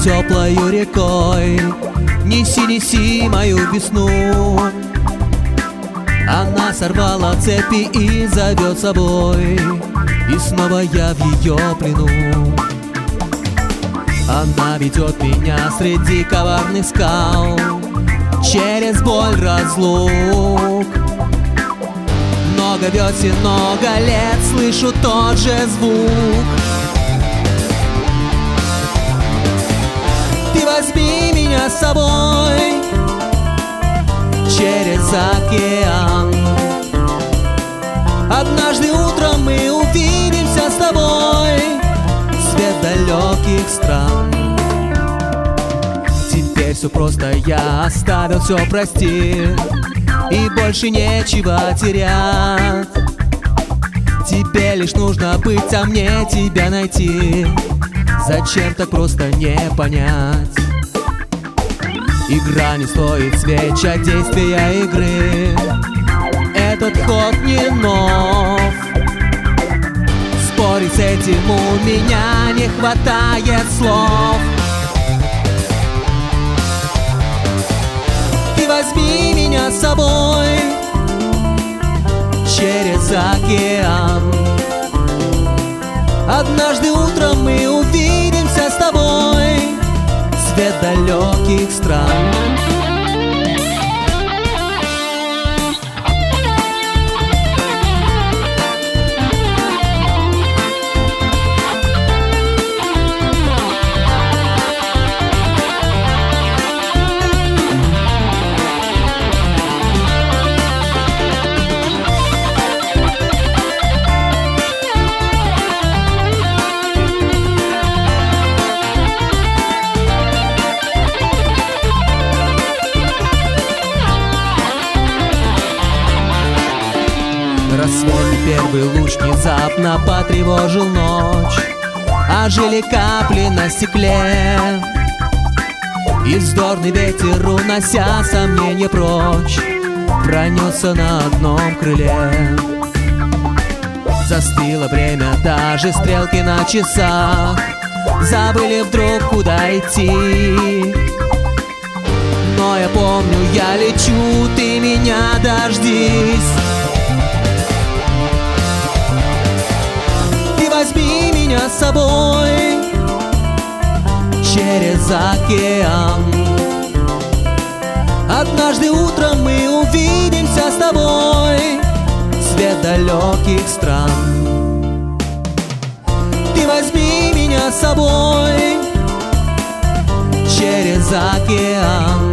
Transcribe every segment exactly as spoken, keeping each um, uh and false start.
теплою рекой. Неси, неси мою весну. Она сорвала цепи и зовет собой, и снова я в ее плену. Она ведет меня среди коварных скал, через боль разлук. Много весен, много лет слышу тот же звук. Ты возьми меня с собой через океан. Однажды утром мы увидимся с тобой, свет далеких стран. Теперь все просто, я оставил все, прости, и больше нечего терять. Тебе лишь нужно быть, а мне тебя найти. Зачем так просто не понять? Игра не стоит свеч от действия игры. Этот ход не нов. Спорить с этим у меня не хватает слов. Ты возьми меня с собой через океан. Однажды утром мы увидимся с тобой, свет далеких стран. Рассвет и первый луч внезапно потревожил ночь. Ожили капли на стекле, и вздорный ветер, унося сомнения прочь, пронесся на одном крыле. Застыло время, даже стрелки на часах забыли вдруг, куда идти. Но я помню, я лечу, ты меня дождись. Возьми меня с собой через океан. Однажды утром мы увидимся с тобой, свет далеких стран. Ты возьми меня с собой через океан.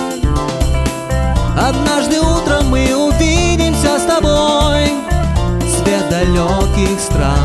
Однажды утром мы увидимся с тобой, свет далеких стран.